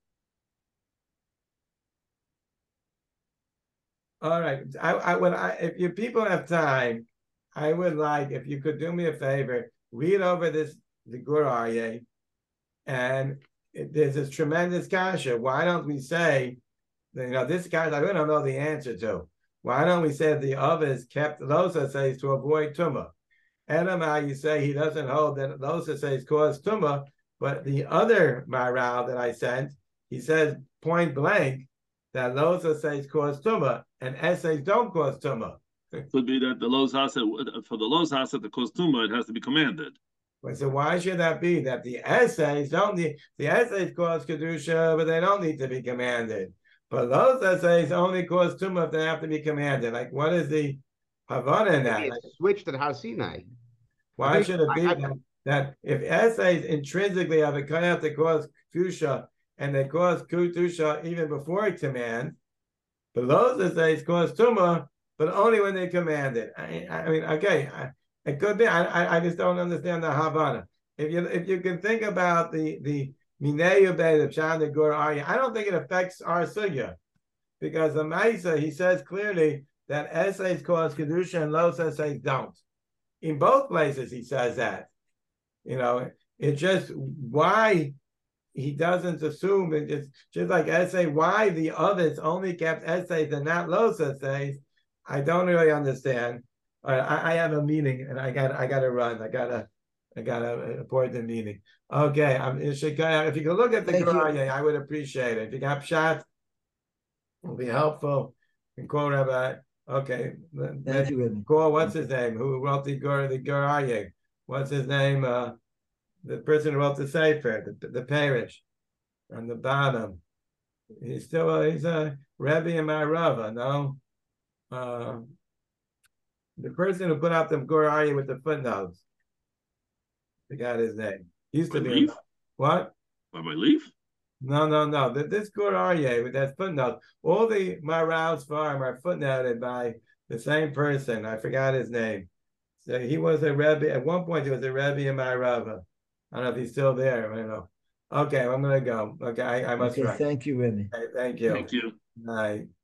All right. If you people have time, I would like if you could do me a favor, read over the Gur Aryeh, and there's this tremendous kasha. Why don't we say, this kasha I don't know the answer to. Why don't we say the others kept Losa says to avoid tumah? Elamai, you say he doesn't hold that Losa says cause tumah, but the other Maral that I sent, he says point blank that Losa says cause tumah and essays don't cause tumah. Could be that the Los Haset, for the Los Haset to cause tumah, it has to be commanded. So why should that be? That the essays cause kedusha, but they don't need to be commanded. But those essays only cause tumah if they have to be commanded. Like, what is the havana in that? Maybe it's switched at Har Sinai. Why should it be that if essays intrinsically have a koyach to cause kedusha and they cause kedusha even before command, but those essays cause tumah, but only when they command it. I mean, okay, it could be. I just don't understand the Havana. If you can think about the Mineyu Bey, the Pshat, the Gur Aryeh, I don't think it affects our sugya, because the Maisa, he says clearly that essays cause kedusha and los essays don't. In both places, he says that. It's just why he doesn't assume it's just like essay. Why the others only kept essays and not los essays? I don't really understand. I have a meeting and I got to run. I got an important meeting. Okay, if you can look at the Gur Aryeh, I would appreciate it. If you got pshat, it'll be helpful. And quote Rabbi. Okay, thank you. Call what's his name? Who wrote the Gur Aryeh? What's his name? The person who wrote the Sefer, the parish, on the bottom. He's a Rebbe in my Rava, no? The person who put out the Gur Aryeh with the footnotes. I forgot his name. Used to be what? By my leaf? No. This Gur Aryeh with that footnote. All the Maral's farm are footnoted by the same person. I forgot his name. So he was a Rebbe. At one point, he was a Rebbe in my Rava. I don't know if he's still there. I don't know. Okay, I'm gonna go. Okay, I must run. Thank you, Rebbe. Okay, thank you. Thank you. Bye.